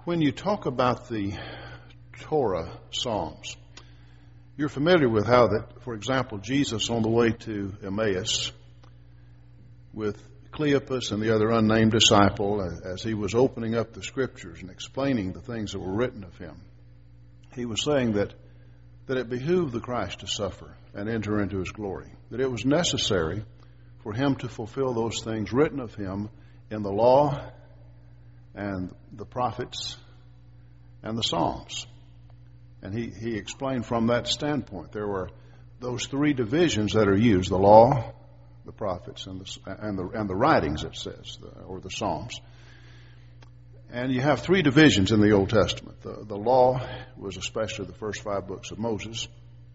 When you talk about the Torah Psalms, you're familiar with how that, for example, Jesus on the way to Emmaus with Cleopas and the other unnamed disciple, as he was opening up the Scriptures and explaining the things that were written of him, he was saying that it behooved the Christ to suffer and enter into his glory, that it was necessary for him to fulfill those things written of him in the law and the prophets and the Psalms. And he explained from that standpoint. There were those three divisions that are used: the law, the prophets, and the writings, it says, or the Psalms. And you have three divisions in the Old Testament. The law was especially the first 5 books of Moses.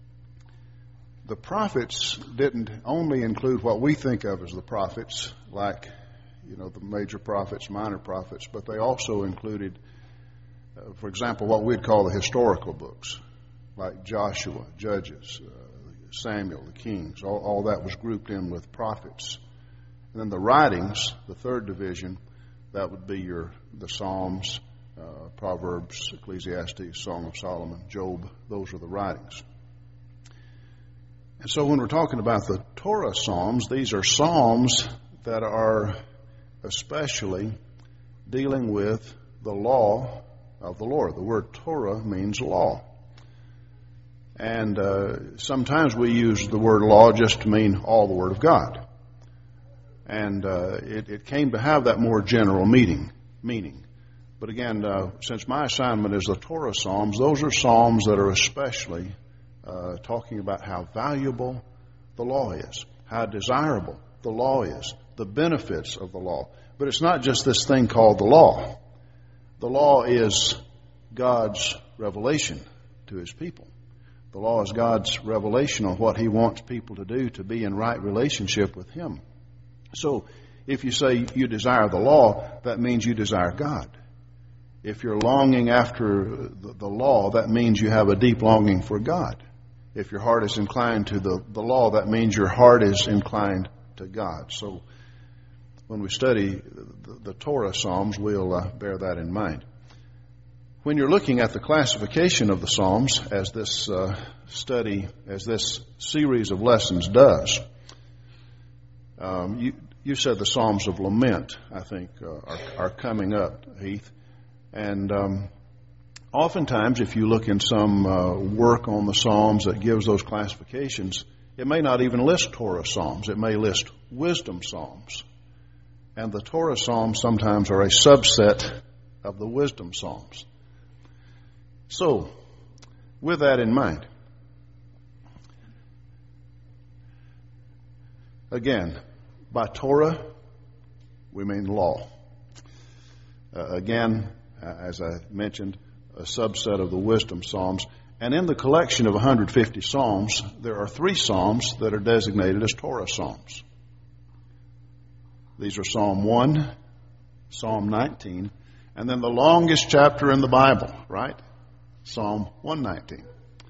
The prophets didn't only include what we think of as the prophets, like, the major prophets, minor prophets, but they also included, for example, what we'd call the historical books, like Joshua, Judges, Samuel, the Kings. All that was grouped in with prophets. And then the writings, the third division, that would be the Psalms, Proverbs, Ecclesiastes, Song of Solomon, Job. Those are the writings. And so when we're talking about the Torah Psalms, these are Psalms that are especially dealing with the law of the Lord. The word Torah means law. And sometimes we use the word law just to mean all the Word of God. And it came to have that more general meaning. But again, since my assignment is the Torah Psalms, those are Psalms that are especially talking about how valuable the law is, how desirable the law is, the benefits of the law. But it's not just this thing called the law. The law is God's revelation to His people. The law is God's revelation on what He wants people to do to be in right relationship with Him. So if you say you desire the law, that means you desire God. If you're longing after the law, that means you have a deep longing for God. If your heart is inclined to the law, that means your heart is inclined to God. So when we study the Torah Psalms, we'll bear that in mind. When you're looking at the classification of the Psalms, as this series of lessons does, you said the Psalms of Lament, I think, are coming up, Heath. And oftentimes, if you look in some work on the Psalms that gives those classifications, it may not even list Torah Psalms. It may list wisdom Psalms. And the Torah Psalms sometimes are a subset of the wisdom Psalms. So, with that in mind, again, by Torah, we mean law. Again, as I mentioned, a subset of the wisdom Psalms. And in the collection of 150 Psalms, there are 3 Psalms that are designated as Torah Psalms. These are Psalm 1, Psalm 19, and then the longest chapter in the Bible, right? Psalm 119.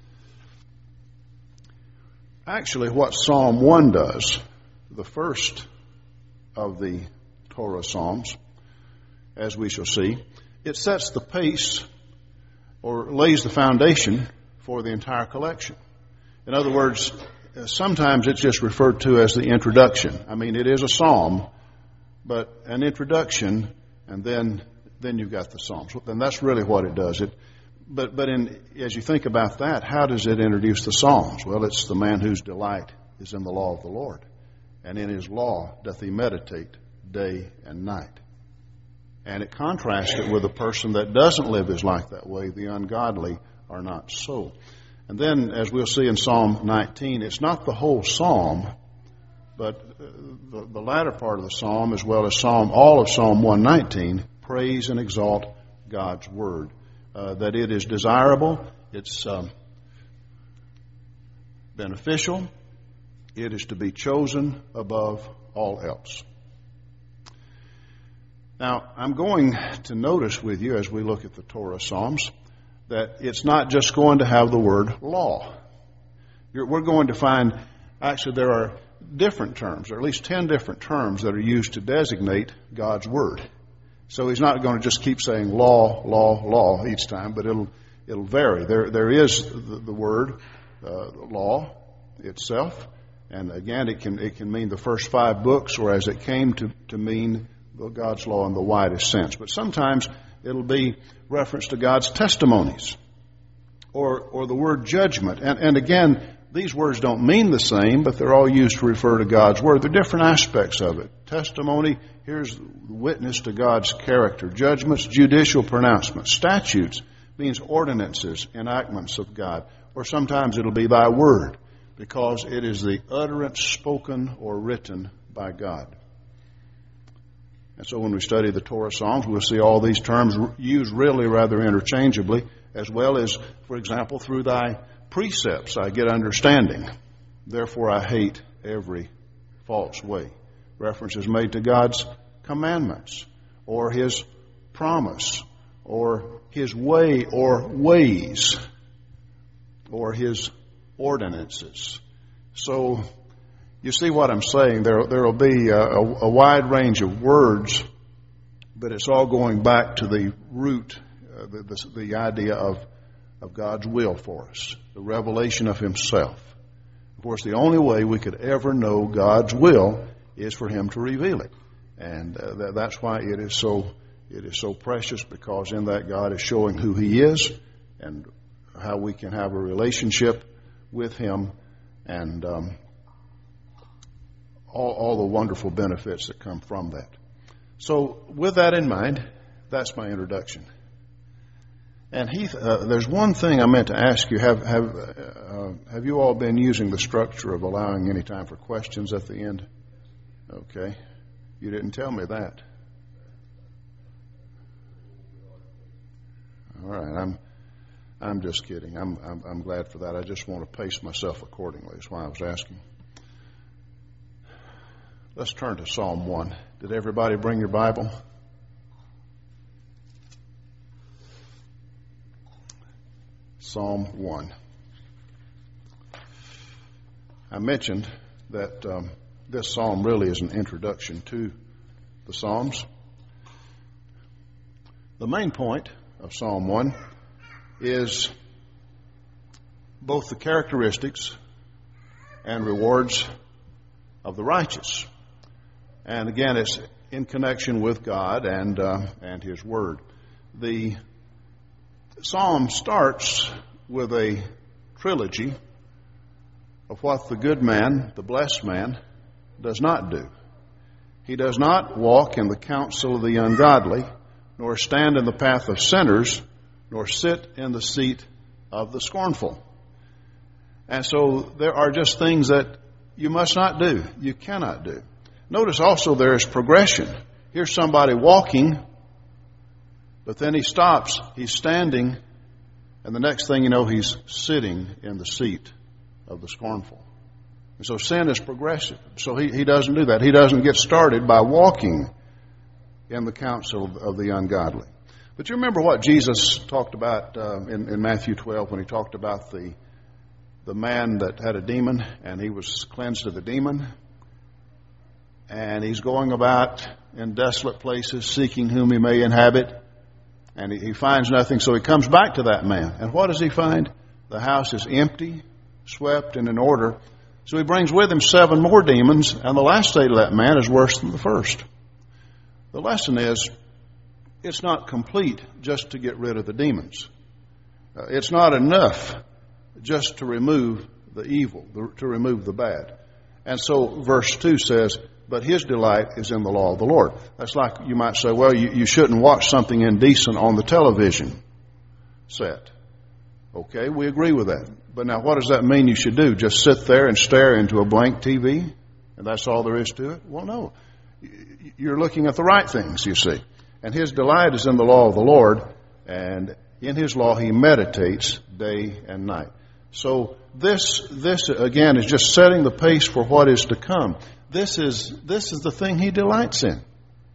Actually, what Psalm 1 does, the first of the Torah Psalms, as we shall see, it sets the pace or lays the foundation for the entire collection. In other words, sometimes it's just referred to as the introduction. I mean, it is a psalm, but an introduction, and then you've got the Psalms. And that's really what it does. But as you think about that, how does it introduce the Psalms? Well, it's the man whose delight is in the law of the Lord, and in His law doth he meditate day and night. And it contrasts it with a person that doesn't live his life that way. The ungodly are not so. And then, as we'll see in Psalm 19, it's not the whole psalm, but the latter part of the psalm, as well as all of Psalm 119, praise and exalt God's Word. That it is desirable, it's beneficial, it is to be chosen above all else. Now, I'm going to notice with you as we look at the Torah Psalms that it's not just going to have the word law. We're going to find, actually, there are different terms, or at least 10 different terms that are used to designate God's Word. So he's not going to just keep saying law, law, law each time, but it'll vary. There is the word law itself, and again it can mean the first 5 books, or as it came to mean God's law in the widest sense. But sometimes it'll be reference to God's testimonies, or the word judgment. And again, these words don't mean the same, but they're all used to refer to God's word. They're different aspects of it. Testimony, here's witness to God's character. Judgments, judicial pronouncements. Statutes means ordinances, enactments of God. Or sometimes it'll be thy word, because it is the utterance spoken or written by God. And so when we study the Torah Psalms, we'll see all these terms used really rather interchangeably, as well as, for example, through thy precepts I get understanding. Therefore I hate every false way. Reference is made to God's commandments, or His promise, or His way or ways, or His ordinances. So you see what I'm saying? There will be a wide range of words, but it's all going back to the root, the idea of God's will for us, the revelation of Himself. Of course, the only way we could ever know God's will is for Him to reveal it. And that's why it is so precious, because in that God is showing who He is and how we can have a relationship with Him, and all the wonderful benefits that come from that. So with that in mind, that's my introduction. And Heath, there's one thing I meant to ask you. Have you all been using the structure of allowing any time for questions at the end? Okay. You didn't tell me that. All right. I'm just kidding. I'm glad for that. I just want to pace myself accordingly. That's why I was asking. Let's turn to Psalm 1. Did everybody bring your Bible? Psalm 1. I mentioned that this psalm really is an introduction to the Psalms. The main point of Psalm 1 is both the characteristics and rewards of the righteous. And again, it's in connection with God and His Word. The Psalm starts with a trilogy of what the good man, the blessed man, does not do. He does not walk in the counsel of the ungodly, nor stand in the path of sinners, nor sit in the seat of the scornful. And so there are just things that you must not do, you cannot do. Notice also there is progression. Here's somebody walking, but then he stops, he's standing, and the next thing you know, he's sitting in the seat of the scornful. And so sin is progressive. So he doesn't do that. He doesn't get started by walking in the counsel of the ungodly. But you remember what Jesus talked about in Matthew 12 when He talked about the man that had a demon, and he was cleansed of the demon. And he's going about in desolate places, seeking whom he may inhabit. And he finds nothing, so he comes back to that man. And what does he find? The house is empty, swept, and in order. So he brings with him 7 more demons, and the last state of that man is worse than the first. The lesson is, it's not complete just to get rid of the demons. It's not enough just to remove the evil, to remove the bad. And so verse 2 says, but his delight is in the law of the Lord. That's like you might say, well, you shouldn't watch something indecent on the television set. Okay, we agree with that. But now what does that mean you should do? Just sit there and stare into a blank TV? And that's all there is to it? Well, no. You're looking at the right things, you see. And his delight is in the law of the Lord, and in His law he meditates day and night. So this again is just setting the pace for what is to come. This is the thing he delights in.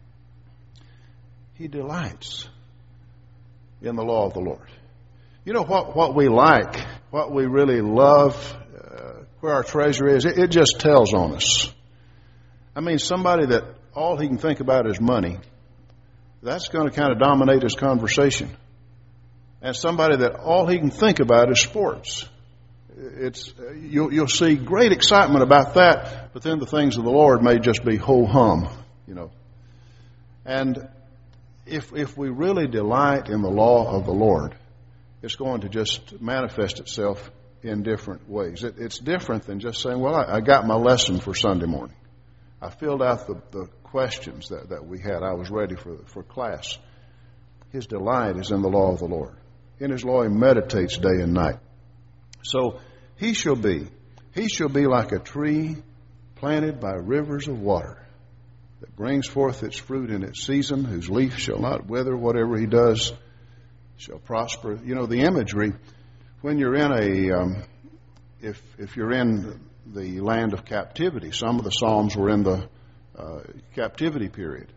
He delights in the law of the Lord. You know what we like, what we really love, where our treasure is, it just tells on us. I mean, somebody that all he can think about is money, that's going to kind of dominate his conversation. And somebody that all he can think about is sports. You'll see great excitement about that, but then the things of the Lord may just be ho-hum, you know. And if we really delight in the law of the Lord, it's going to just manifest itself in different ways. It's different than just saying, well, I got my lesson for Sunday morning. I filled out the questions that we had. I was ready for class. His delight is in the law of the Lord. In his law he meditates day and night. So he shall be like a tree planted by rivers of water that brings forth its fruit in its season, whose leaf shall not wither. Whatever he does shall prosper. You know, the imagery, when you're in if you're in the land of captivity, some of the Psalms were in the captivity period.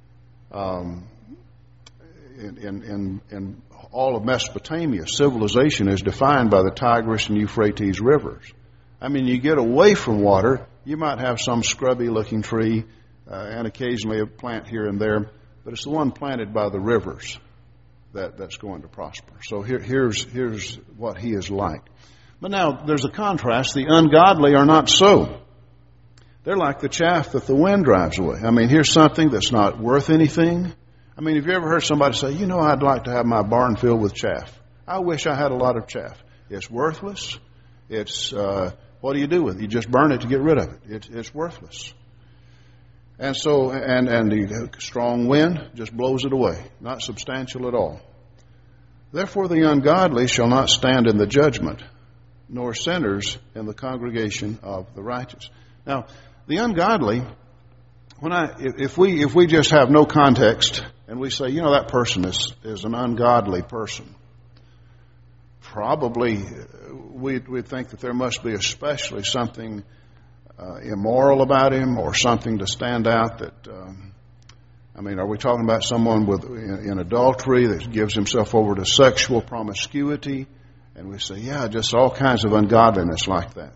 In all of Mesopotamia, civilization is defined by the Tigris and Euphrates rivers. I mean, you get away from water, you might have some scrubby-looking tree and occasionally a plant here and there, but it's the one planted by the rivers that's going to prosper. So here's what he is like. But now, there's a contrast. The ungodly are not so. They're like the chaff that the wind drives away. I mean, here's something that's not worth anything. I mean, have you ever heard somebody say, you know, I'd like to have my barn filled with chaff. I wish I had a lot of chaff. It's worthless. It's, what do you do with it? You just burn it to get rid of it. It's worthless. And so, and the strong wind just blows it away. Not substantial at all. Therefore the ungodly shall not stand in the judgment, nor sinners in the congregation of the righteous. Now, the ungodly, if we just have no context and we say, you know, that person is an ungodly person, probably we'd think that there must be especially something immoral about him or something to stand out that, I mean, are we talking about someone in adultery that gives himself over to sexual promiscuity? And we say, yeah, just all kinds of ungodliness like that.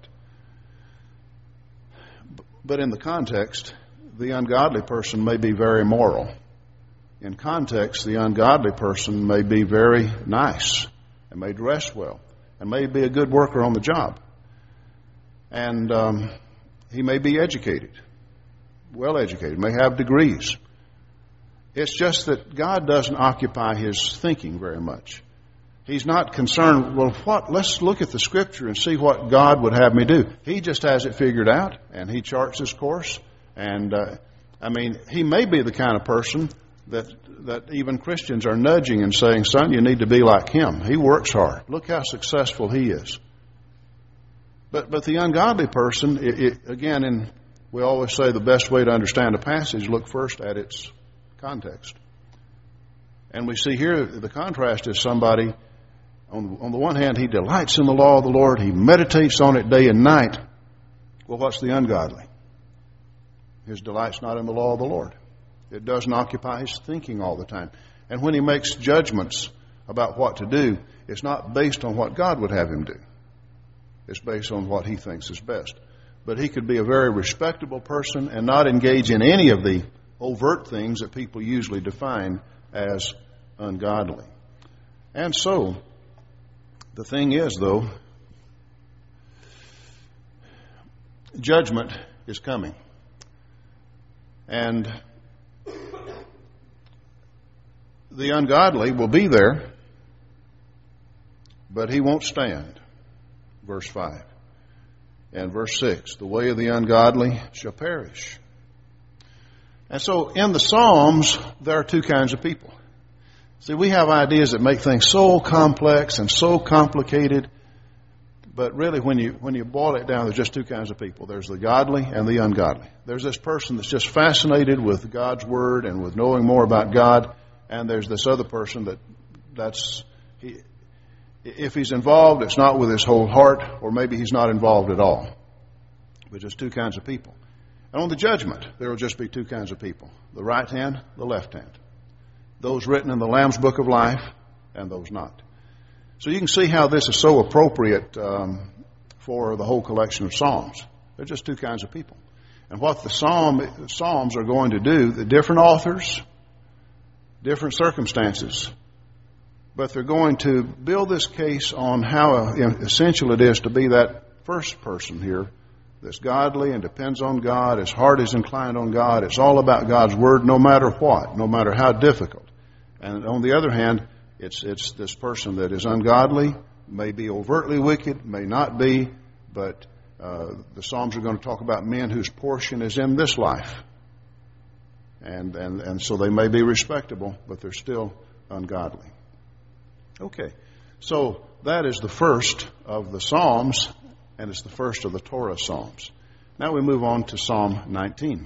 But in the context, the ungodly person may be very moral. In context, the ungodly person may be very nice and may dress well and may be a good worker on the job. And he may be educated, well educated, may have degrees. It's just that God doesn't occupy his thinking very much. He's not concerned, well, let's look at the Scripture and see what God would have me do. He just has it figured out, and he charts his course. And, I mean, he may be the kind of person that even Christians are nudging and saying, son, you need to be like him. He works hard. Look how successful he is. But the ungodly person, again, we always say the best way to understand a passage, look first at its context. And we see here the contrast is somebody, on the one hand, he delights in the law of the Lord. He meditates on it day and night. Well, what's the ungodly? His delight's not in the law of the Lord. It doesn't occupy his thinking all the time. And when he makes judgments about what to do, it's not based on what God would have him do. It's based on what he thinks is best. But he could be a very respectable person and not engage in any of the overt things that people usually define as ungodly. And so, the thing is, though, judgment is coming. And the ungodly will be there, but he won't stand. Verse 5. And verse 6, the way of the ungodly shall perish. And so in the Psalms, there are two kinds of people. See, we have ideas that make things so complex and so complicated, but really when you boil it down, there's just two kinds of people. There's the godly and the ungodly. There's this person that's just fascinated with God's Word and with knowing more about God, and there's this other person if he's involved, it's not with his whole heart, or maybe he's not involved at all. But just two kinds of people. And on the judgment, there will just be two kinds of people. The right hand, the left hand. Those written in the Lamb's Book of Life, and those not. So you can see how this is so appropriate for the whole collection of Psalms. They're just two kinds of people. And what the Psalms are going to do, the different authors, different circumstances. But they're going to build this case on how essential it is to be that first person here that's godly and depends on God, his heart is inclined on God. It's all about God's Word no matter what, no matter how difficult. And on the other hand, it's this person that is ungodly, may be overtly wicked, may not be, but the Psalms are going to talk about men whose portion is in this life. And so they may be respectable, but they're still ungodly. Okay, so that is the first of the Psalms, and it's the first of the Torah Psalms. Now we move on to Psalm 19.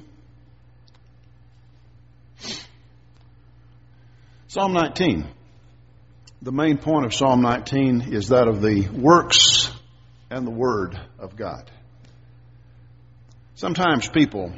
Psalm 19. The main point of Psalm 19 is that of the works and the Word of God. Sometimes people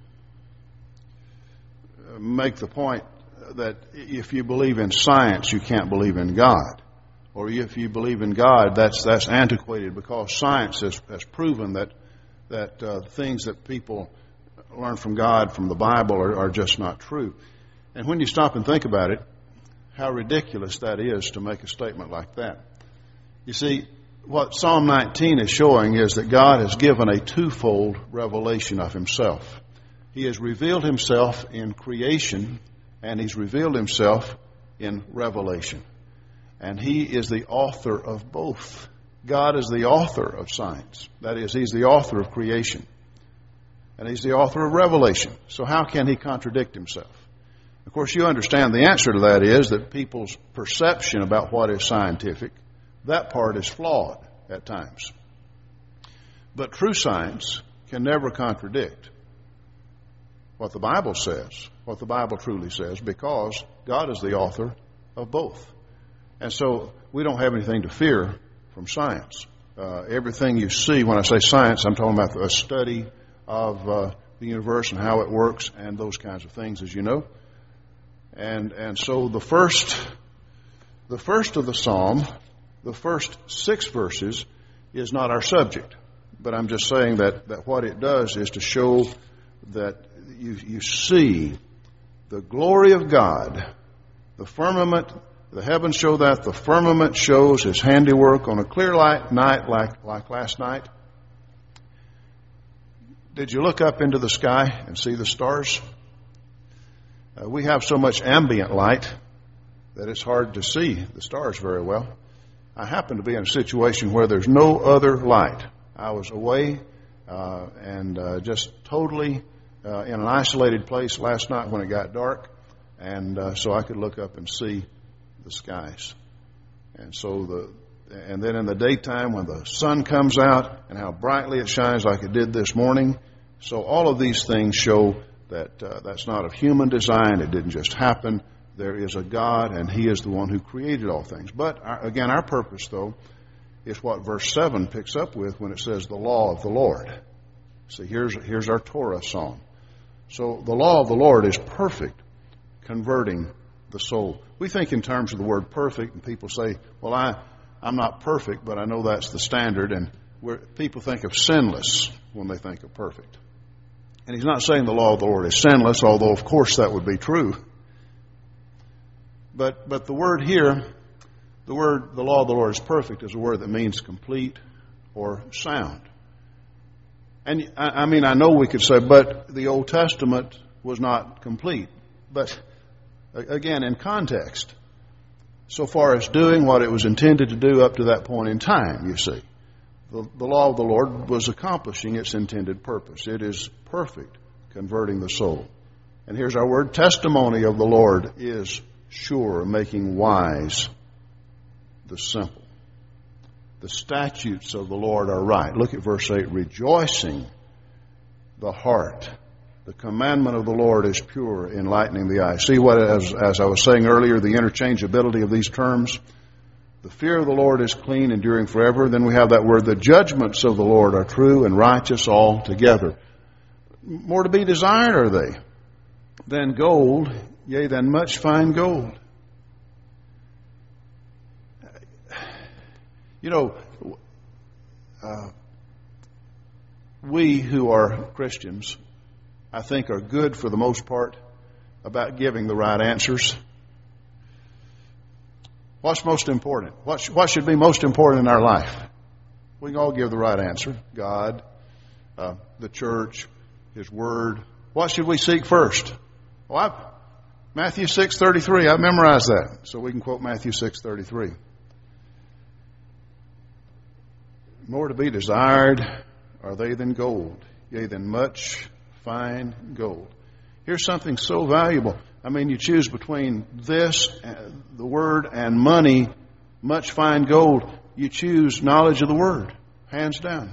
make the point that if you believe in science, you can't believe in God. Or if you believe in God, that's antiquated because science has proven that things that people learn from God, from the Bible, are just not true. And when you stop and think about it, how ridiculous that is to make a statement like that. You see, what Psalm 19 is showing is that God has given a twofold revelation of Himself. He has revealed Himself in creation, and He's revealed Himself in revelation. And He is the author of both. God is the author of science. That is, He's the author of creation. And He's the author of revelation. So how can He contradict Himself? Of course, you understand the answer to that is that people's perception about what is scientific, that part is flawed at times. But true science can never contradict what the Bible says, what the Bible truly says, because God is the author of both. And so we don't have anything to fear from science. Everything you see, when I say science, I'm talking about a study of the universe and how it works and those kinds of things, as you know. And so the first of the psalm, the first 6 verses, is not our subject. But I'm just saying that what it does is to show that you see the glory of God. The firmament, the heavens show that. The firmament shows His handiwork on a clear night like last night. Did you look up into the sky and see the stars? We have so much ambient light that it's hard to see the stars very well. I happen to be in a situation where there's no other light. I was away and just totally in an isolated place last night when it got dark, and so I could look up and see the skies. And then in the daytime when the sun comes out and how brightly it shines like it did this morning. So all of these things show that that's not of human design. It didn't just happen. There is a God, and He is the one who created all things. But again, our purpose, though, is what verse 7 picks up with when it says the law of the Lord. See, here's our Torah psalm. So the law of the Lord is perfect, converting the soul. We think in terms of the word perfect, and people say, well, I'm not perfect, but I know that's the standard. And people think of sinless when they think of perfect. And He's not saying the law of the Lord is sinless, although, of course, that would be true. But the word here, the law of the Lord is perfect, is a word that means complete or sound. And I mean, I know we could say, but the Old Testament was not complete. But again, in context, so far as doing what it was intended to do up to that point in time, you see. The law of the Lord was accomplishing its intended purpose. It is perfect, converting the soul. And here's our word, testimony of the Lord is sure, making wise the simple. The statutes of the Lord are right. Look at verse 8, rejoicing the heart. The commandment of the Lord is pure, enlightening the eye. See what, as I was saying earlier, the interchangeability of these terms. The fear of the Lord is clean, enduring forever. Then we have that word, the judgments of the Lord are true and righteous altogether. More to be desired are they than gold, yea, than much fine gold. You know, we who are Christians, I think, are good for the most part about giving the right answers. What's most important? What should be most important in our life? We can all give the right answer. God, the church, His Word. What should we seek first? Well, Matthew 6:33. I memorized that, so we can quote Matthew 6:33. More to be desired are they than gold, yea, than much fine gold. Here's something so valuable. I mean, you choose between this, the Word, and money, much fine gold. You choose knowledge of the Word, hands down.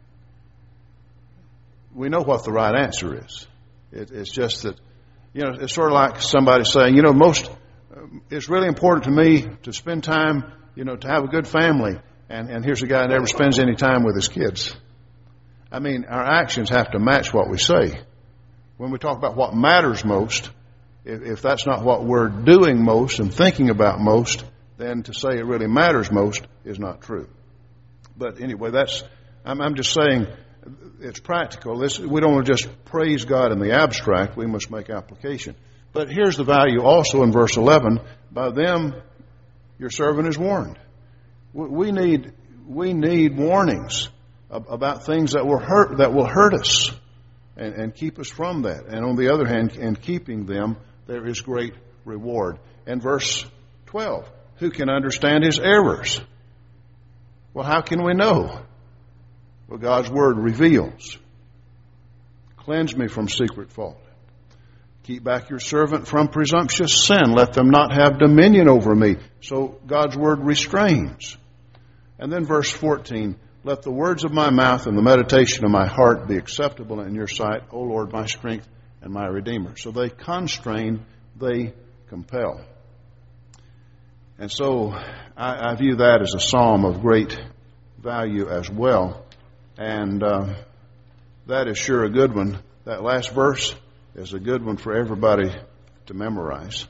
We know what the right answer is. It's just that, it's sort of like somebody saying, it's really important to me to spend time, to have a good family. And here's a guy who never spends any time with his kids. I mean, our actions have to match what we say. When we talk about what matters most, if that's not what we're doing most and thinking about most, then to say it really matters most is not true. But anyway, I'm just saying it's practical. We don't want to just praise God in the abstract. We must make application. But here's the value also in verse 11. By them your servant is warned. We need warnings about things that will hurt us and keep us from that. And on the other hand, in keeping them, there is great reward. And verse 12, who can understand his errors? Well, how can we know? Well, God's Word reveals. Cleanse me from secret fault. Keep back your servant from presumptuous sin. Let them not have dominion over me. So God's Word restrains. And then verse 14, let the words of my mouth and the meditation of my heart be acceptable in your sight, O Lord, my strength and my Redeemer. So they constrain, they compel. And so I view that as a psalm of great value as well. And that is sure a good one. That last verse is a good one for everybody to memorize.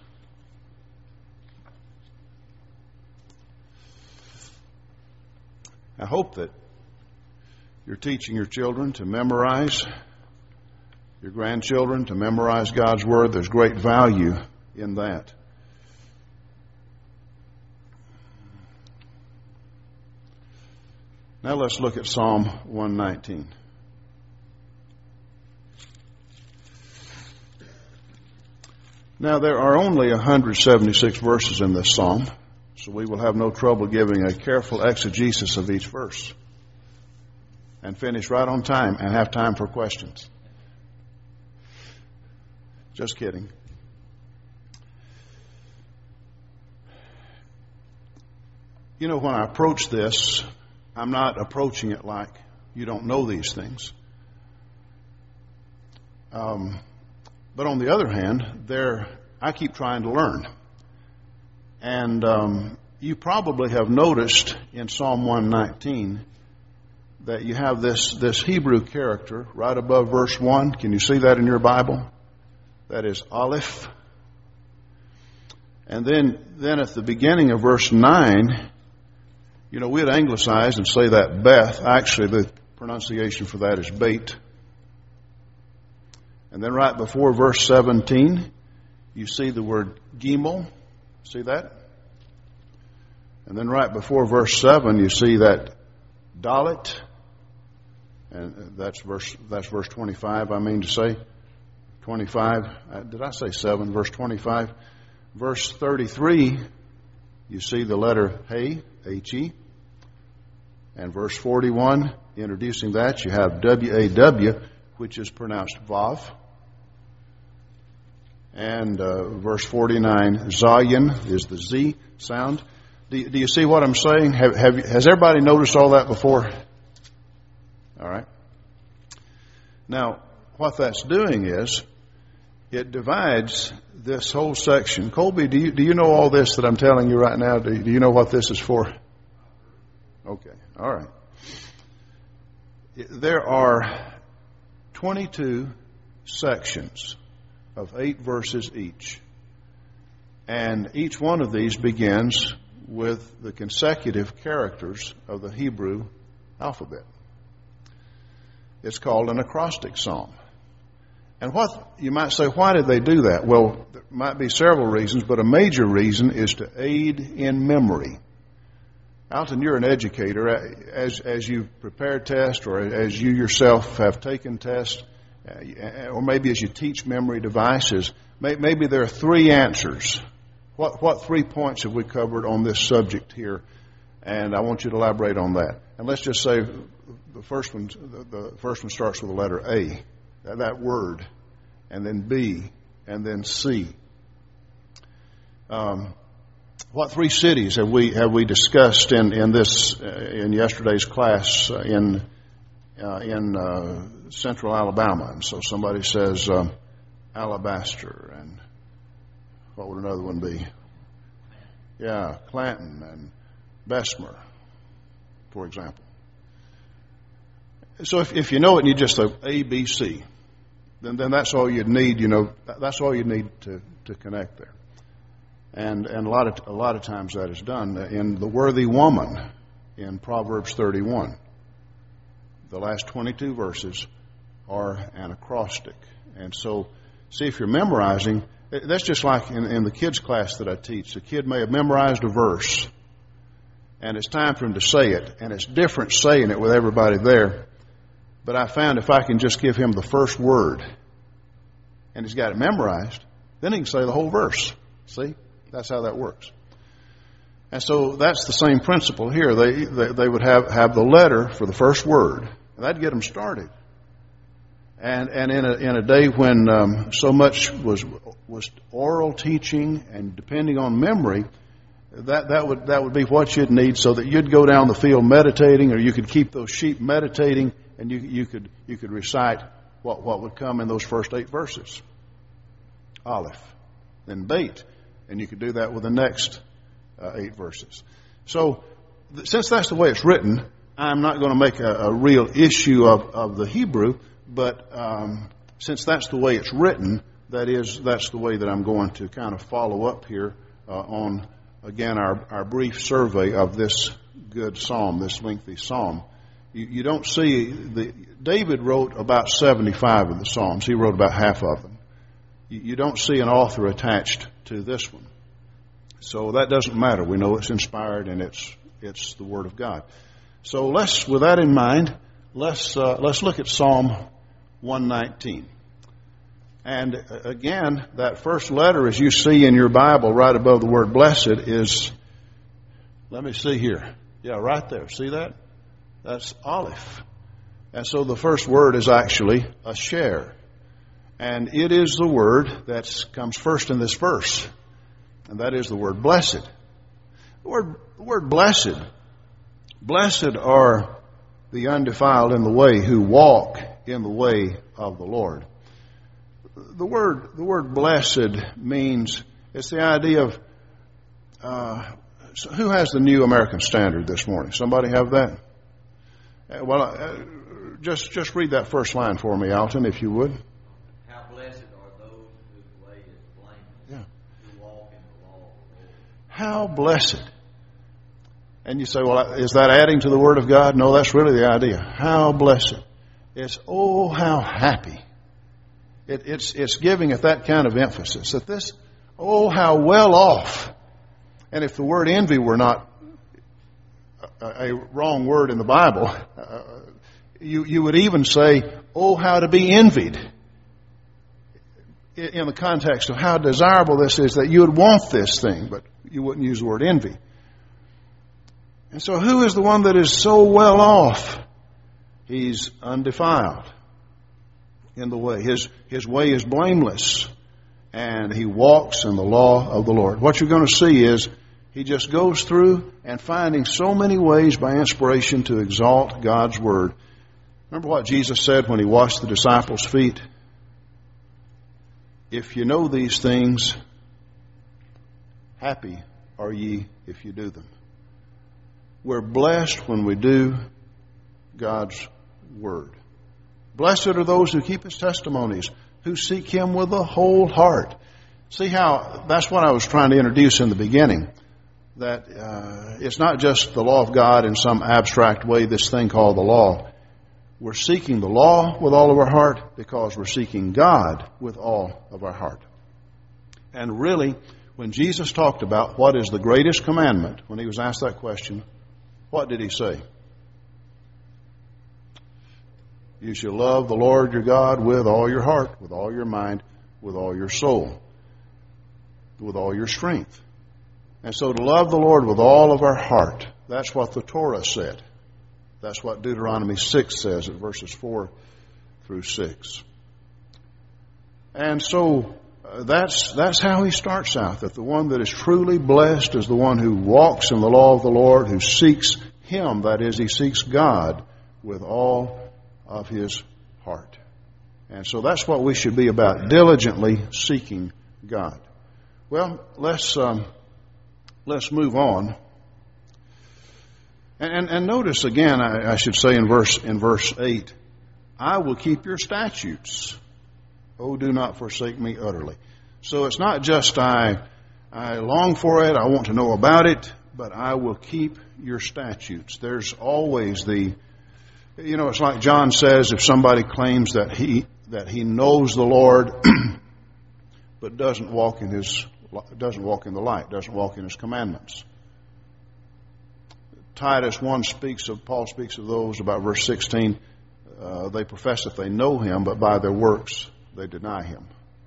I hope that you're teaching your children to memorize, your grandchildren to memorize God's Word. There's great value in that. Now let's look at Psalm 119. Now there are only 176 verses in this psalm, so we will have no trouble giving a careful exegesis of each verse and finish right on time and have time for questions. Just kidding. When I approach this, I'm not approaching it like you don't know these things. But on the other hand, I keep trying to learn. And you probably have noticed in Psalm 119 that you have this Hebrew character right above verse 1. Can you see that in your Bible? That is Aleph. And then at the beginning of verse 9, we'd anglicize and say that Beth. Actually, the pronunciation for that is Beit. And then right before verse 17, you see the word Gimel. See that? And then right before verse 7, you see that Dalet. And that's verse 25, I mean to say. 25. Did I say 7? Verse 25. Verse 33, you see the letter He, H-E. And verse 41, introducing that, you have W-A-W, which is pronounced Vav. And verse 49, Zayin is the Z sound. Do you see what I'm saying? Has everybody noticed all that before? All right. Now, what that's doing is it divides this whole section. Colby, do you know all this that I'm telling you right now? Do you know what this is for? Okay. All right. There are 22 sections of 8 verses each. And each one of these begins with the consecutive characters of the Hebrew alphabet. It's called an acrostic psalm. And what you might say, why did they do that? Well, there might be several reasons, but a major reason is to aid in memory. Alton, you're an educator. As you prepare tests, or as you yourself have taken tests, or maybe as you teach memory devices, maybe there are three answers. What 3 points have we covered on this subject here? And I want you to elaborate on that. And let's just say the first one starts with the letter A, that word, and then B, and then C. What 3 cities have we discussed in yesterday's class in central Alabama? And so somebody says Alabaster, and what would another one be? Yeah, Clanton and Bessemer, for example. So if you know it and you just say A, B, C, then that's all you'd need. That's all you need to connect there. And a lot of times that is done in the worthy woman in Proverbs 31. The last 22 verses are an acrostic. And so, see, if you're memorizing, that's just like in the kids' class that I teach. The kid may have memorized a verse, and it's time for him to say it, and it's different saying it with everybody there. But I found if I can just give him the first word, and he's got it memorized, then he can say the whole verse. See? That's how that works. And so that's the same principle here. They would have the letter for the first word, and that'd get them started. And in a day when so much was oral teaching and depending on memory, that would be what you'd need, so that you'd go down the field meditating, or you could keep those sheep meditating, and you could recite what would come in those first 8 verses. Aleph, then Beit. And you could do that with the next 8 verses. So, since that's the way it's written, I'm not going to make a real issue of the Hebrew, but since that's the way it's written, that's the way that I'm going to kind of follow up here on, again, our brief survey of this good psalm, this lengthy psalm. You don't see, David wrote about 75 of the psalms. He wrote about half of them. You don't see an author attached to this one. So that doesn't matter. We know it's inspired and it's the Word of God. So with that in mind, let's look at Psalm 119. And again, that first letter, as you see in your Bible right above the word blessed, is, let me see here. Yeah, right there. See that? That's Aleph. And so the first word is actually Asher. And it is the word that comes first in this verse. And that is the word blessed. The word blessed. Blessed are the undefiled in the way, who walk in the way of the Lord. The word blessed means, it's the idea of, who has the New American Standard this morning? Somebody have that? Well, just read that first line for me, Alton, if you would. How blessed are those whose way is blameless, who walk in the law of the Lord. How blessed. And you say, well, is that adding to the Word of God? No, that's really the idea. How blessed. It's, oh, how happy. It's giving it that kind of emphasis. That this, oh, how well off. And if the word envy were not a wrong word in the Bible, you would even say, oh, how to be envied. In the context of how desirable this is, that you would want this thing, but you wouldn't use the word envy. And so who is the one that is so well off? He's undefiled in the way. His way is blameless, and he walks in the law of the Lord. What you're going to see is he just goes through and finding so many ways by inspiration to exalt God's Word. Remember what Jesus said when he washed the disciples' feet? If you know these things, happy are ye if you do them. We're blessed when we do God's Word. Blessed are those who keep His testimonies, who seek Him with a whole heart. See how, that's what I was trying to introduce in the beginning, that it's not just the law of God in some abstract way, this thing called the law. We're seeking the law with all of our heart because we're seeking God with all of our heart. And really, when Jesus talked about what is the greatest commandment, when he was asked that question, what did he say? You shall love the Lord your God with all your heart, with all your mind, with all your soul, with all your strength. And so to love the Lord with all of our heart, that's what the Torah said. That's what Deuteronomy 6 says in verses 4 through 6. And so that's how he starts out, that the one that is truly blessed is the one who walks in the law of the Lord, who seeks him, that is, he seeks God with all of his heart. And so that's what we should be about, diligently seeking God. Well, let's move on. And notice again, I should say in verse 8, I will keep your statutes. Oh, do not forsake me utterly. So it's not just I long for it, I want to know about it, but I will keep your statutes. There's always it's like John says, if somebody claims that he knows the Lord, but doesn't walk in the light, doesn't walk in his commandments. Titus 1 Paul speaks of those about verse 16. They profess that they know him, but by their works they deny him.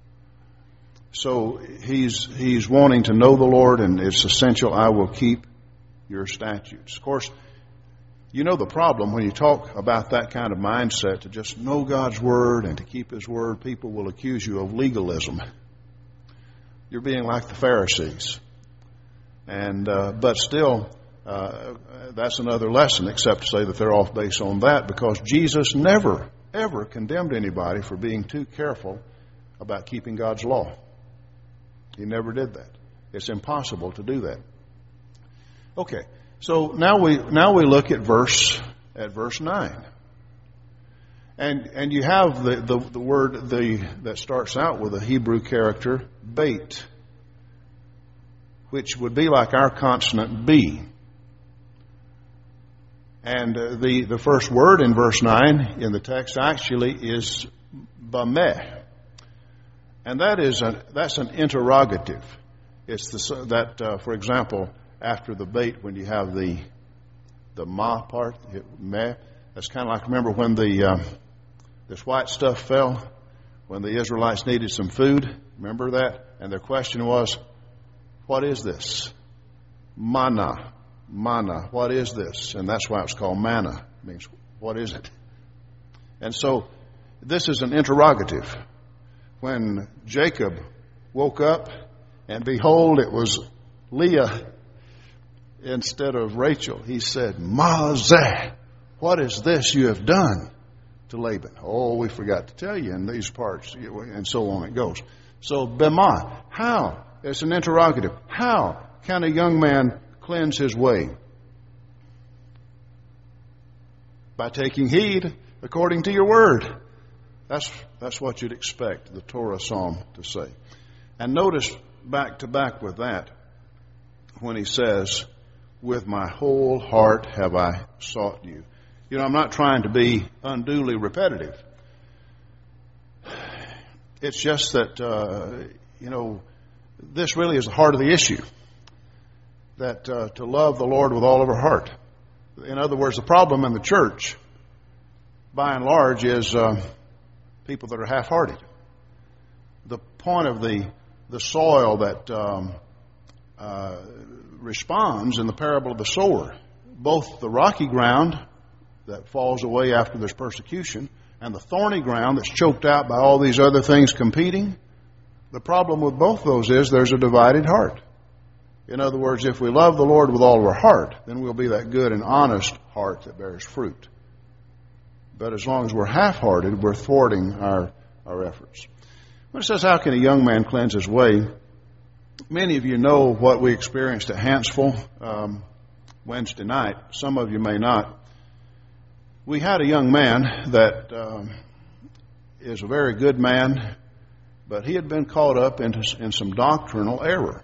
So he's wanting to know the Lord, and it's essential, I will keep your statutes. Of course, you know the problem when you talk about that kind of mindset, to just know God's Word and to keep His Word, people will accuse you of legalism. You're being like the Pharisees. And but still, that's another lesson, except to say that they're off base on that, because Jesus never, ever condemned anybody for being too careful about keeping God's law. He never did that. It's impossible to do that. Okay. So now we look at verse 9, and you have the word that starts out with a Hebrew character bait, which would be like our consonant B. And the first word in verse 9 in the text actually is bameh, and that's an interrogative. It's for example, after the bait, when you have the ma part, meh, that's kind of like, remember when this white stuff fell, when the Israelites needed some food, remember that? And their question was, what is this? Manna, what is this? And that's why it's called manna. It means, what is it? And so, this is an interrogative. When Jacob woke up, and behold, it was Leah instead of Rachel, he said, Mazeh, what is this you have done to Laban? Oh, we forgot to tell you in these parts, and so on it goes. So, Bema, how? It's an interrogative. How can a young man cleanse his way? By taking heed according to your word. That's what you'd expect the Torah psalm to say. And notice back to back with that, when he says, with my whole heart have I sought you. You know, I'm not trying to be unduly repetitive. It's just that, this really is the heart of the issue. That to love the Lord with all of our heart. In other words, the problem in the church, by and large, is people that are half-hearted. The point of the soil that responds in the parable of the sower, both the rocky ground that falls away after there's persecution and the thorny ground that's choked out by all these other things competing, the problem with both those is there's a divided heart. In other words, if we love the Lord with all of our heart, then we'll be that good and honest heart that bears fruit. But as long as we're half-hearted, we're thwarting our efforts. When it says, how can a young man cleanse his way? Many of you know what we experienced at Hanceville Wednesday night. Some of you may not. We had a young man that is a very good man, but he had been caught up in some doctrinal error.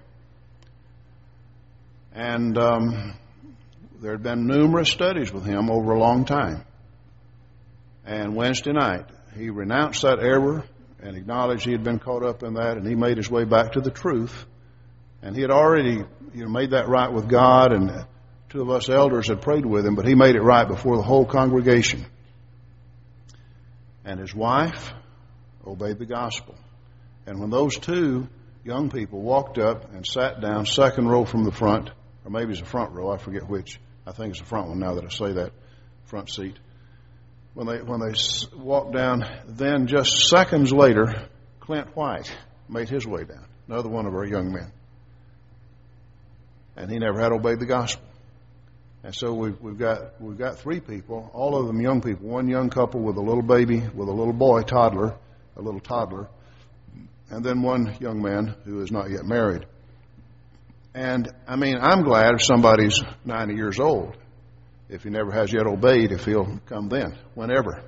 And there had been numerous studies with him over a long time. And Wednesday night, he renounced that error and acknowledged he had been caught up in that, and he made his way back to the truth. And he had already made that right with God, and two of us elders had prayed with him, but he made it right before the whole congregation. And his wife obeyed the gospel. And when those two young people walked up and sat down, second row from the front, or maybe it's the front row, I forget which. I think it's the front one now that I say that, front seat. When they walked down, then just seconds later, Clint White made his way down, another one of our young men. And he never had obeyed the gospel. And so we've got three people, all of them young people, one young couple with a little baby, with a little boy, a little toddler, and then one young man who is not yet married. And, I'm glad if somebody's 90 years old, if he never has yet obeyed, if he'll come then, whenever.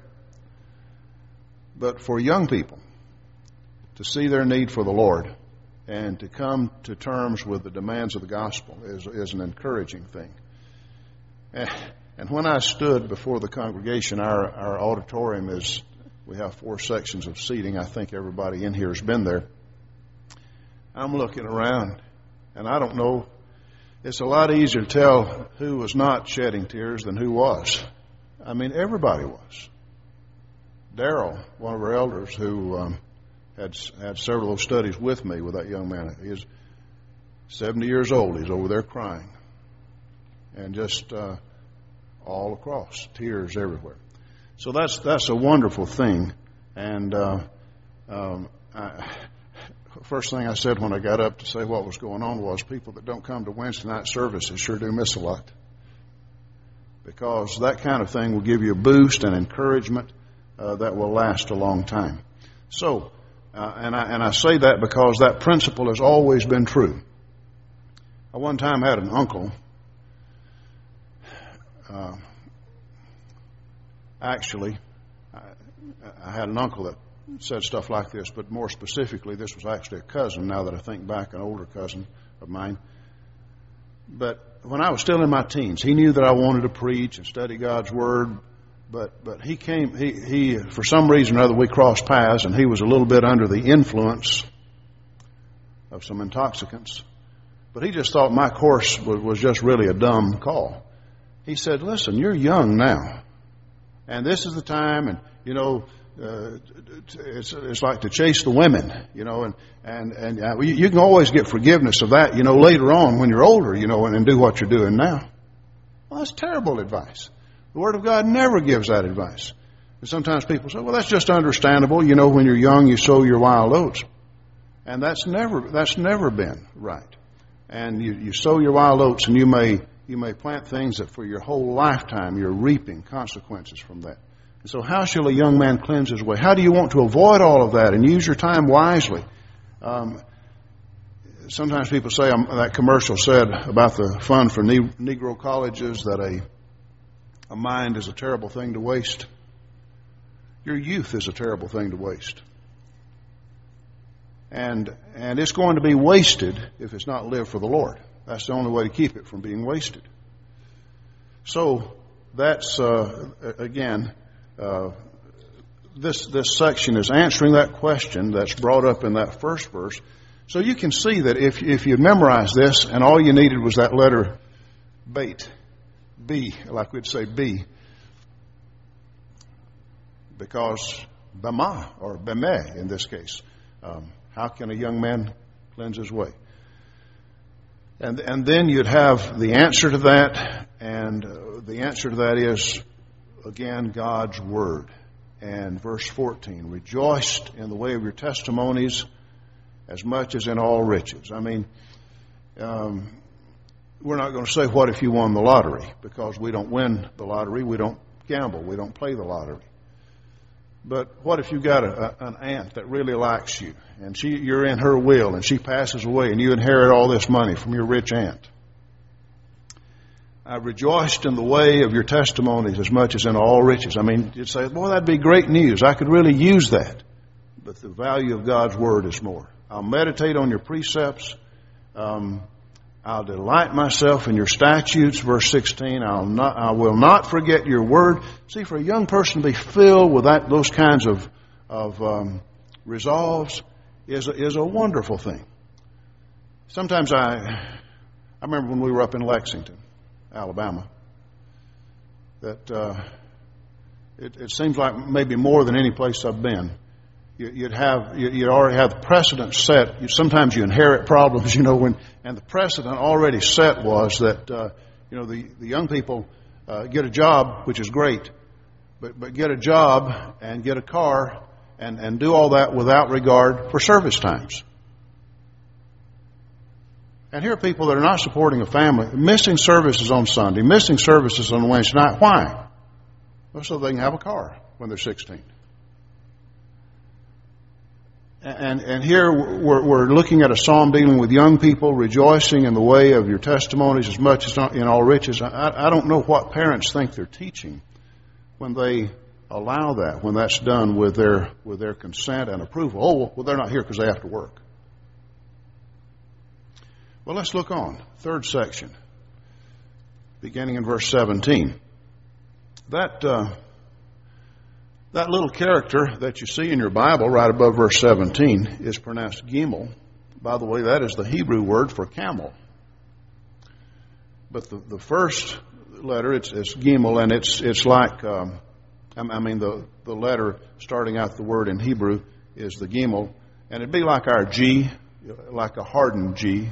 But for young people to see their need for the Lord and to come to terms with the demands of the gospel is an encouraging thing. And when I stood before the congregation, our auditorium we have 4 sections of seating. I think everybody in here has been there. I'm looking around, and I don't know. It's a lot easier to tell who was not shedding tears than who was. Everybody was. Darrell, one of our elders who had several of those studies with me with that young man, he's 70 years old. He's over there crying. And just all across, tears everywhere. So that's a wonderful thing. And first thing I said when I got up to say what was going on was, people that don't come to Wednesday night services sure do miss a lot. Because that kind of thing will give you a boost and encouragement that will last a long time. So, and I say that because that principle has always been true. I one time had an uncle. Actually, I had an uncle that said stuff like this, but more specifically, this was actually a cousin, now that I think back, an older cousin of mine. But when I was still in my teens, he knew that I wanted to preach and study God's Word, but he for some reason or other, we crossed paths, and he was a little bit under the influence of some intoxicants. But he just thought my course was just really a dumb call. He said, listen, you're young now, and this is the time, and, it's like to chase the women, and you can always get forgiveness of that, later on when you're older, and do what you're doing now. Well, that's terrible advice. The Word of God never gives that advice. And sometimes people say, well, that's just understandable. When you're young, you sow your wild oats. And that's never been right. And you sow your wild oats, and you may plant things that for your whole lifetime you're reaping consequences from that. And so how shall a young man cleanse his way? How do you want to avoid all of that and use your time wisely? Sometimes people say, that commercial said about the fund for Negro colleges, that a mind is a terrible thing to waste. Your youth is a terrible thing to waste. And it's going to be wasted if it's not lived for the Lord. That's the only way to keep it from being wasted. So that's, again, this section is answering that question that's brought up in that first verse. So you can see that if you memorize this and all you needed was that letter bait, B, like we'd say B, because bema, or beme in this case, how can a young man cleanse his way? And then you'd have the answer to that, and the answer to that is, again, God's Word. And verse 14, rejoiced in the way of your testimonies as much as in all riches. We're not going to say, what if you won the lottery? Because we don't win the lottery. We don't gamble. We don't play the lottery. But what if you got an aunt that really likes you, and you're in her will, and she passes away, and you inherit all this money from your rich aunt? I rejoiced in the way of your testimonies as much as in all riches. You'd say, boy, that'd be great news. I could really use that. But the value of God's Word is more. I'll meditate on your precepts. I I'll delight myself in your statutes. Verse 16, I will not forget your word. See, for a young person to be filled with those kinds of resolves is a wonderful thing. Sometimes I remember when we were up in Lexington, Alabama, that it seems like maybe more than any place I've been. You'd already have the precedent set. Sometimes you inherit problems, and the precedent already set was that, the young people get a job, which is great, but get a job and get a car and do all that without regard for service times. And here are people that are not supporting a family, missing services on Sunday, missing services on Wednesday night. Why? Well, so they can have a car when they're 16. And here we're looking at a psalm dealing with young people rejoicing in the way of your testimonies as much as in all riches. I don't know what parents think they're teaching when they allow that, when that's done with their consent and approval. Oh, well, they're not here because they have to work. Well, let's look on. Third section, beginning in verse 17. That little character that you see in your Bible right above verse 17 is pronounced Gimel. By the way, that is the Hebrew word for camel. But the first letter, it's Gimel, and it's like, the letter starting out the word in Hebrew is the Gimel, and it'd be like our G, like a hardened G.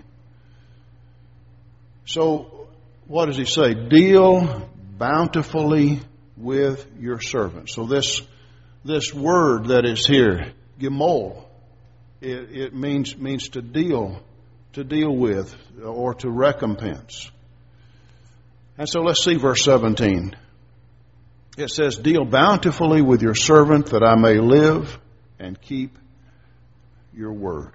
So, what does he say? Deal bountifully with your servant. So this word that is here, Gimel, it means to deal with or to recompense. And so let's see verse 17. It says, deal bountifully with your servant that I may live and keep your word.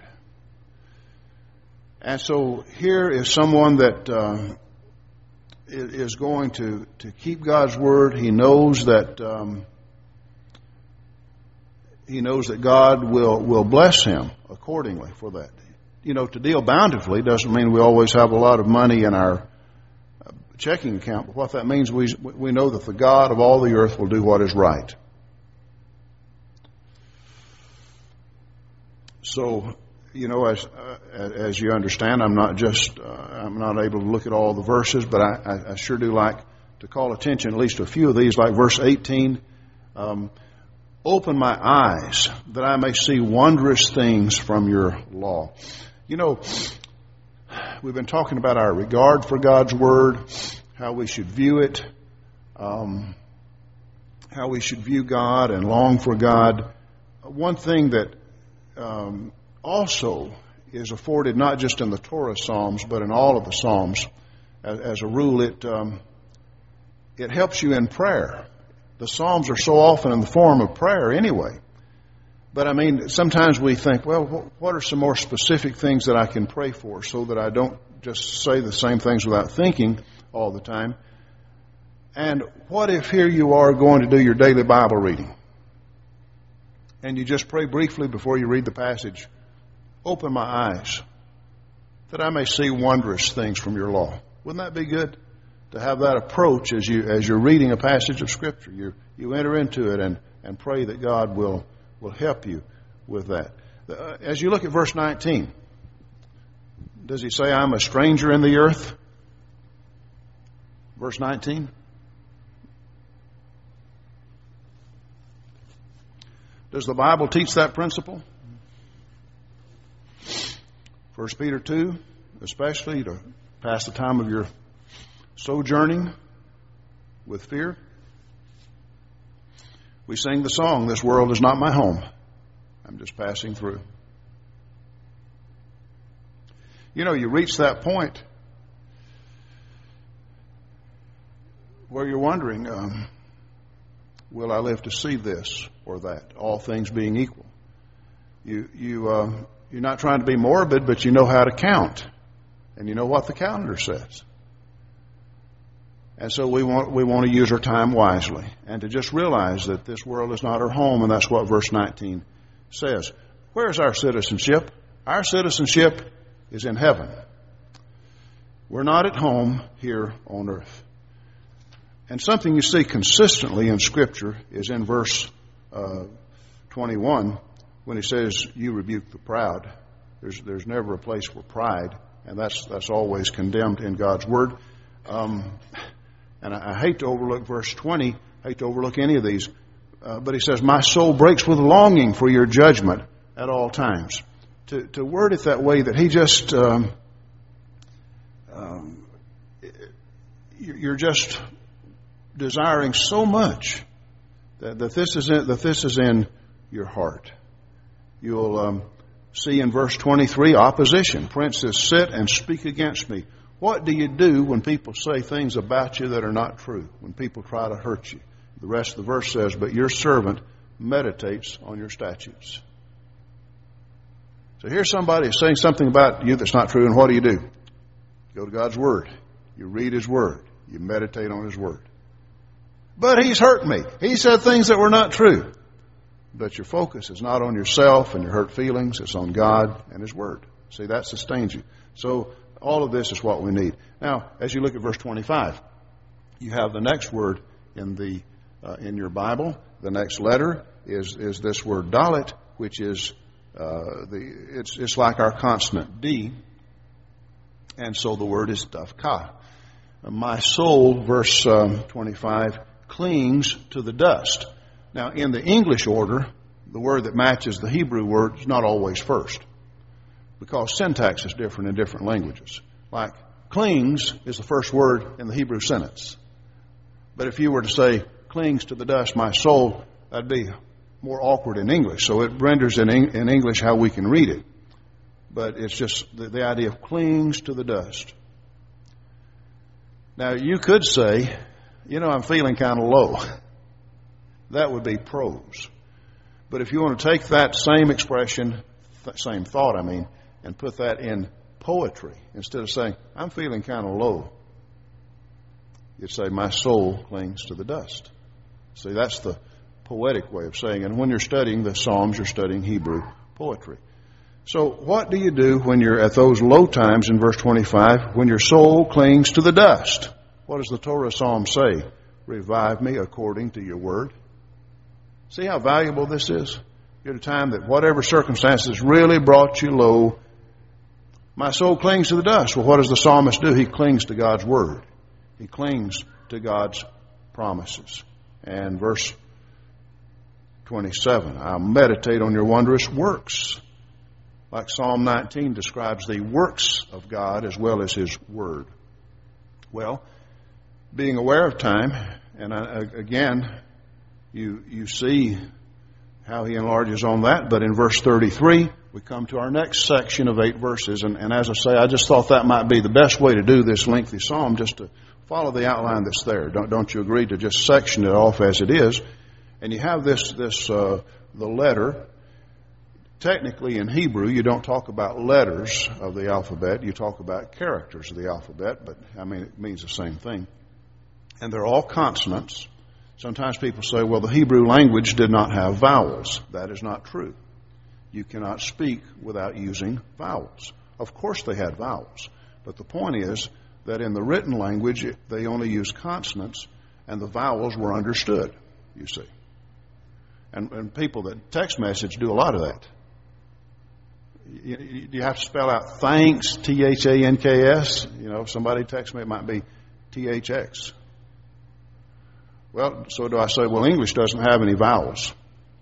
And so here is someone that is going to keep God's word. He knows that God will bless him accordingly for that. To deal bountifully doesn't mean we always have a lot of money in our checking account, but what that means, we know that the God of all the earth will do what is right. So, as you understand, I'm not able to look at all the verses, but I sure do like to call attention at least to a few of these, like verse 18. Open my eyes that I may see wondrous things from your law. We've been talking about our regard for God's word, how we should view it, how we should view God and long for God. One thing that also is afforded not just in the Torah Psalms, but in all of the Psalms. As a rule, it helps you in prayer. The Psalms are so often in the form of prayer anyway. But sometimes we think, well, what are some more specific things that I can pray for so that I don't just say the same things without thinking all the time? And what if here you are going to do your daily Bible reading, and you just pray briefly before you read the passage, open my eyes that I may see wondrous things from your law. Wouldn't that be good to have that approach as you're reading a passage of Scripture? You enter into it and pray that God will help you with that. As you look at verse 19, does he say, I'm a stranger in the earth? Verse 19. Does the Bible teach that principle? 1 Peter 2, especially to pass the time of your sojourning with fear. We sing the song, this world is not my home. I'm just passing through. You reach that point where you're wondering, will I live to see this or that, all things being equal? You're not trying to be morbid, but you know how to count. And you know what the calendar says. And so we want to use our time wisely and to just realize that this world is not our home, and that's what verse 19 says. Where's our citizenship? Our citizenship is in heaven. We're not at home here on earth. And something you see consistently in Scripture is in verse 21 when he says, you rebuke the proud. There's never a place for pride, and that's always condemned in God's Word. And I hate to overlook verse 20, hate to overlook any of these, but he says, my soul breaks with longing for your judgment at all times. To word it that way, that he just, you're just desiring so much that this is in your heart. You'll see in verse 23, opposition. Princes sit and speak against me. What do you do when people say things about you that are not true? When people try to hurt you? The rest of the verse says, but your servant meditates on your statutes. So here's somebody saying something about you that's not true, and what do? You go to God's Word. You read His Word. You meditate on His Word. But he's hurt me. He said things that were not true. But your focus is not on yourself and your hurt feelings. It's on God and His Word. See, that sustains you. So all of this is what we need. Now, as you look at verse 25, you have the next word in your Bible. The next letter is this word dalet, which is it's like our consonant D, and so the word is dafka. My soul, verse 25, clings to the dust. Now, in the English order, the word that matches the Hebrew word is not always first, because syntax is different in different languages. Like, clings is the first word in the Hebrew sentence. But if you were to say, clings to the dust, my soul, that'd be more awkward in English. So it renders in English how we can read it. But it's just the idea of clings to the dust. Now, you could say, I'm feeling kind of low. That would be prose. But if you want to take that same expression, same thought, and put that in poetry, instead of saying, I'm feeling kind of low, you'd say, my soul clings to the dust. See, that's the poetic way of saying it. And when you're studying the Psalms, you're studying Hebrew poetry. So what do you do when you're at those low times in verse 25, when your soul clings to the dust? What does the Torah Psalm say? Revive me according to your word. See how valuable this is? You're at a time that whatever circumstances really brought you low, my soul clings to the dust. Well, what does the psalmist do? He clings to God's word. He clings to God's promises. And verse 27, I'll meditate on your wondrous works. Like Psalm 19 describes the works of God as well as His Word. Well, being aware of time, and again, you see how he enlarges on that. But in verse 33, we come to our next section of 8 verses. And as I say, I just thought that might be the best way to do this lengthy psalm, just to follow the outline that's there. Don't you agree to just section it off as it is? And you have the letter. Technically, in Hebrew, you don't talk about letters of the alphabet. You talk about characters of the alphabet, but it means the same thing. And they're all consonants. Sometimes people say, well, the Hebrew language did not have vowels. That is not true. You cannot speak without using vowels. Of course they had vowels, but the point is that in the written language, they only used consonants, and the vowels were understood, you see. And people that text message do a lot of that. You have to spell out thanks, T-H-A-N-K-S. If somebody texts me, it might be T-H-X. Well, so do I say, well, English doesn't have any vowels?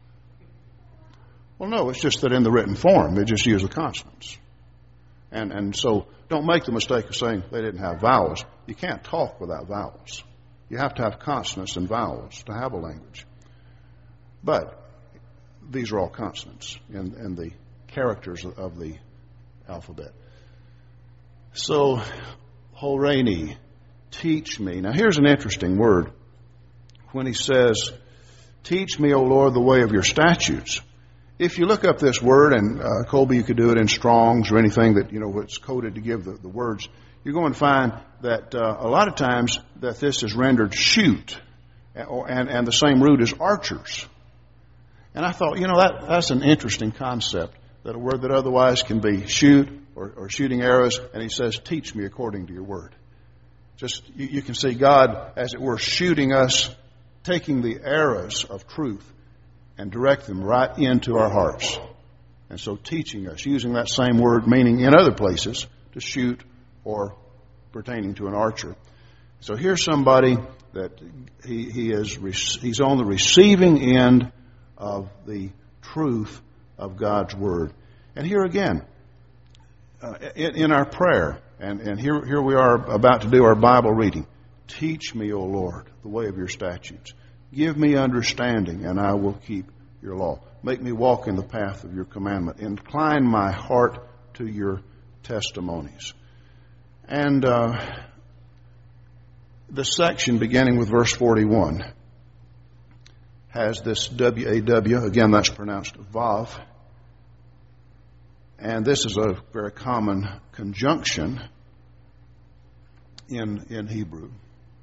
Well, no, it's just that in the written form, they just use the consonants. And so don't make the mistake of saying they didn't have vowels. You can't talk without vowels. You have to have consonants and vowels to have a language. But these are all consonants in the characters of the alphabet. So, Horeni, teach me. Now, here's an interesting word. When he says, teach me, O Lord, the way of your statutes. If you look up this word, and Colby, you could do it in Strong's or anything that, what's coded to give the words, you're going to find that a lot of times that this is rendered shoot, and the same root as archers. And I thought, that's an interesting concept, that a word that otherwise can be shoot or shooting arrows, and he says, teach me according to your word. Just, you can see God, as it were, shooting us, taking the arrows of truth and direct them right into our hearts. And so teaching us, using that same word, meaning in other places, to shoot or pertaining to an archer. So here's somebody that he's on the receiving end of the truth of God's word. And here again, in our prayer, and here we are about to do our Bible reading. Teach me, O Lord, the way of your statutes. Give me understanding, and I will keep your law. Make me walk in the path of your commandment. Incline my heart to your testimonies. And the section beginning with verse 41 has this W-A-W. Again, that's pronounced Vav. And this is a very common conjunction in Hebrew.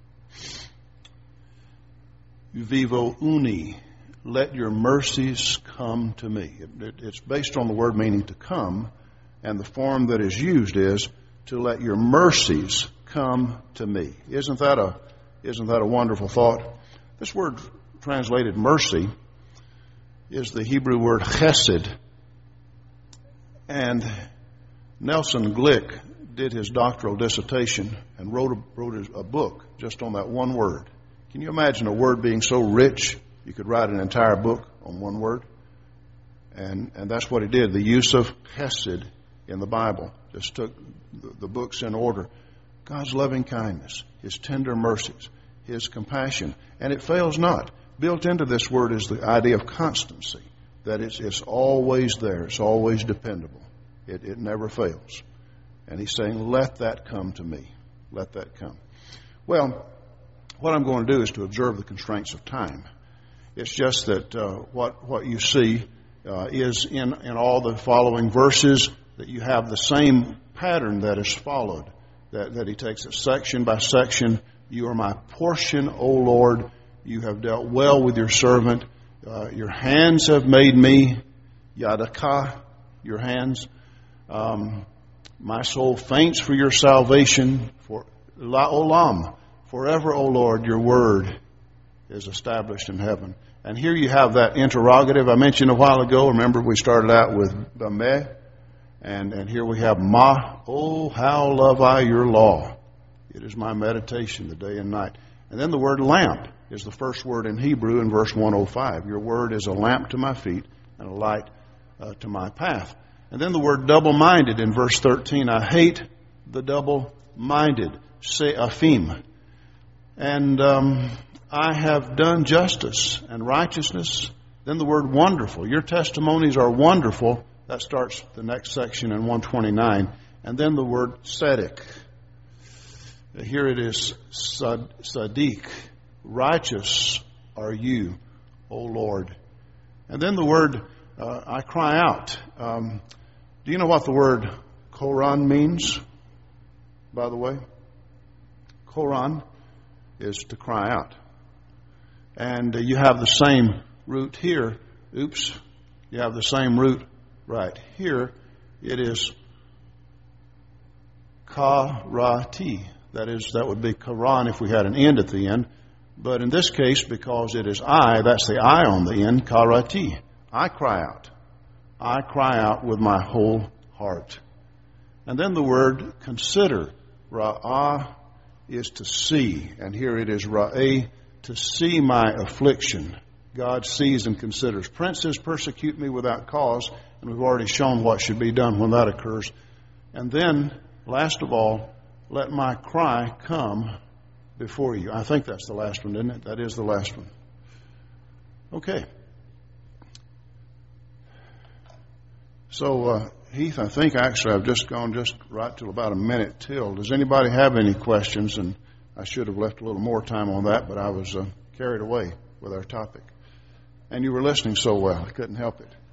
Vivo uni, let your mercies come to me. It's based on the word meaning to come, and the form that is used is to let your mercies come to me. Isn't that a wonderful thought? This word translated mercy is the Hebrew word chesed. And Nelson Glick did his doctoral dissertation and wrote a book just on that one word. Can you imagine a word being so rich you could write an entire book on one word? And that's what he did. The use of chesed in the Bible just took the books in order. God's loving kindness, his tender mercies, his compassion, and it fails not. Built into this word is the idea of constancy. That it's always there. It's always dependable. It never fails. And he's saying, let that come to me. Let that come. Well, what I'm going to do is to observe the constraints of time. It's just that what you see is in all the following verses that you have the same pattern that is followed. That he takes it section by section. You are my portion, O Lord. You have dealt well with your servant. Your hands have made me, Yadaka, your hands. My soul faints for your salvation, for La'olam. Forever, O Lord, your word is established in heaven. And here you have that interrogative I mentioned a while ago. Remember, we started out with Bameh, and here we have Ma. Oh, how love I your law. It is my meditation the day and night. And then the word lamp is the first word in Hebrew in verse 105. Your word is a lamp to my feet and a light to my path. And then the word double-minded in verse 13. I hate the double-minded, se'afim. And I have done justice and righteousness. Then the word wonderful. Your testimonies are wonderful. That starts the next section in 129. And then the word tzedek. Here it is, Sadiq. Righteous are you, O Lord. And then the word, I cry out. Do you know what the word Koran means, by the way? Koran is to cry out. And you have the same root here. Oops. You have the same root right here. It is karati. That would be Quran if we had an end at the end. But in this case, because it is I, that's the I on the end, karati. I cry out. I cry out with my whole heart. And then the word consider. Ra'ah is to see. And here it is ra'eh, to see my affliction. God sees and considers. Princes persecute me without cause. And we've already shown what should be done when that occurs. And then, last of all, let my cry come before you. I think that's the last one, isn't it? That is the last one. Okay. So, Heath, I think actually I've just gone right till about a minute till. Does anybody have any questions? And I should have left a little more time on that, but I was carried away with our topic. And you were listening so well, I couldn't help it.